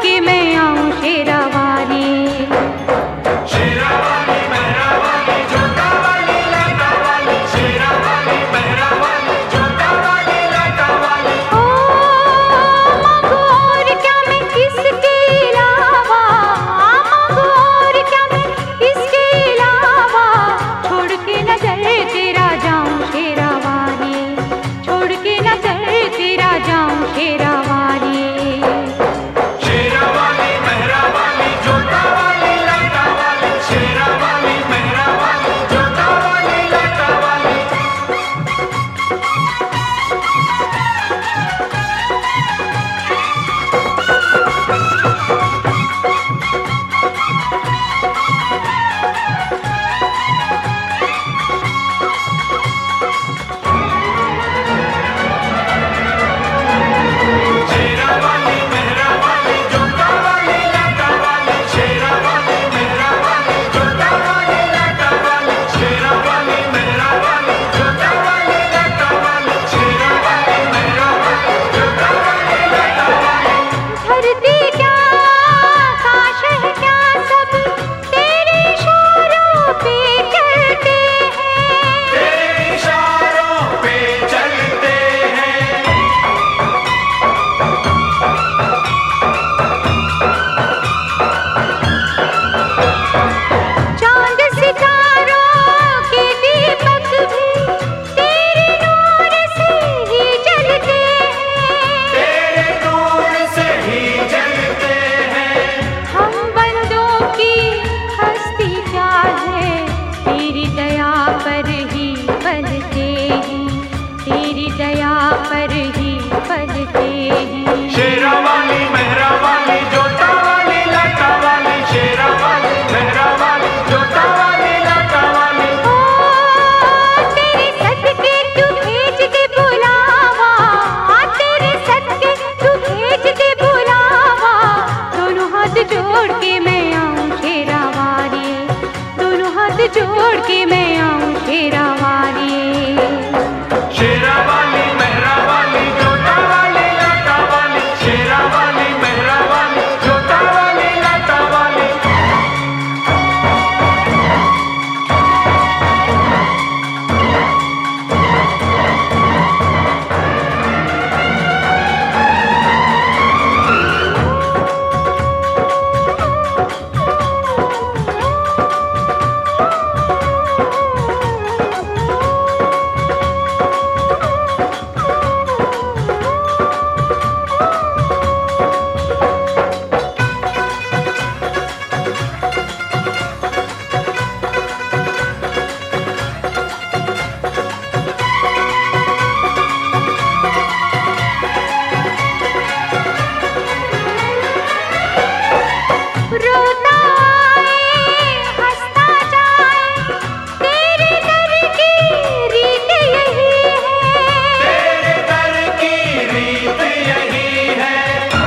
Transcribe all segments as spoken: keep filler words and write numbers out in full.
के मैं आऊं शेरावाली। शेरावाली मेहरावाली जोता वाली लाटा वाली, शेरावाली मेहरावाली जोता वाली लाटा वाली। ओ मांगो और क्या मैं इसके अलावा, मांगो और क्या मैं इसके अलावा, छोड़ के नजर तेरा जाऊं शेरावाली, छोड़ के नजर तेरा जाऊं शेरावाली। शेरावाली मेहरावाली जोता वाली लाटा वाली, शेरावाली मेहरावाली जोता वाली लाटा वाली। शेरावाली मेहरावाली जोता वाली लाटा वाली, शेरावाली मेहरावाली जोता वाली लाटा वाली, शेरावाली मेहरावाली जोता वाली लाटा वाली, शेरावाली मेहरावाली जोता वाली लाटा वाली। धरती क्या आकाश है क्या सब तेरे इशारों पे चलते हैं, तेरे इशारों पे चलते हैं। चांद सितारों के दीपक भी तेरे नूर से ही जलते हैं। तेरे नूर से ही जलते हैं। हम बंदों की हस्ती क्या है, तेरी दया पर ही पलते हैं, तेरी दया पर ही पलते हैं। शेरावाली मेहरावाली जोता वाली लाटा वाली, शेरावाली मेहरावाली जोता वाली लाटा वाली। ओ तेरे सदके तू भेज दे बुलावा, तेरे सदके तू भेज दे बुलावा, दोनों हाथ जोड़ के मैं आऊं शेरावाली, दोनों हाथ जोड़ के मैं आऊं शेरावाली। शेरावाली मेहरावाली जोता वाली लाटा वाली, शेरावाली मेहरावाली जोता वाली लाटा वाली। रोता आए हंसता जाए, तेरे दर की रीत यही है, तेरे दर की रीत यही है।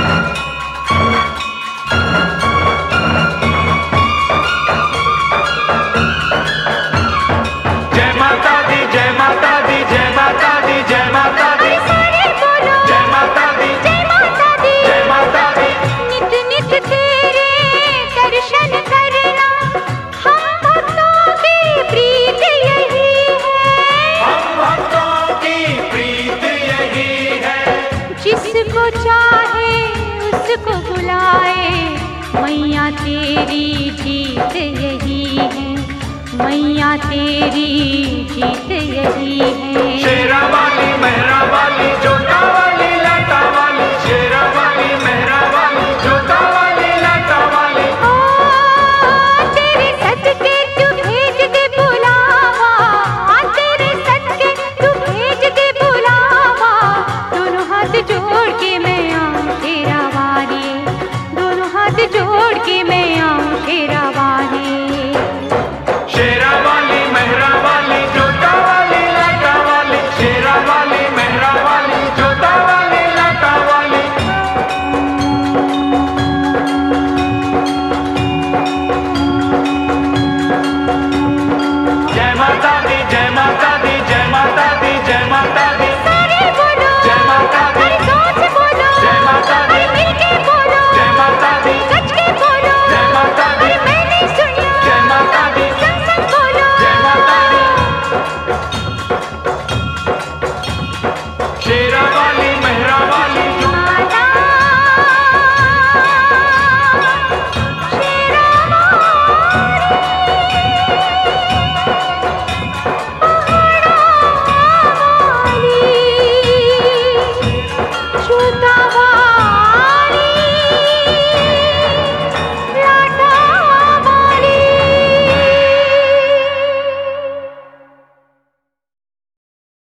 जय माता दी जय माता दी जय माता दी जय माता दी, सारे बोलो जय माता दी जय माता दी। जय माता दी। नित नित तेरे दर्शन करना, हम भक्तों की प्रीत यही है, हम भक्तों की प्रीत यही है। जिसको चाहे उसको बुलाए, मैया तेरी जीत यही है, मैया तेरी जीत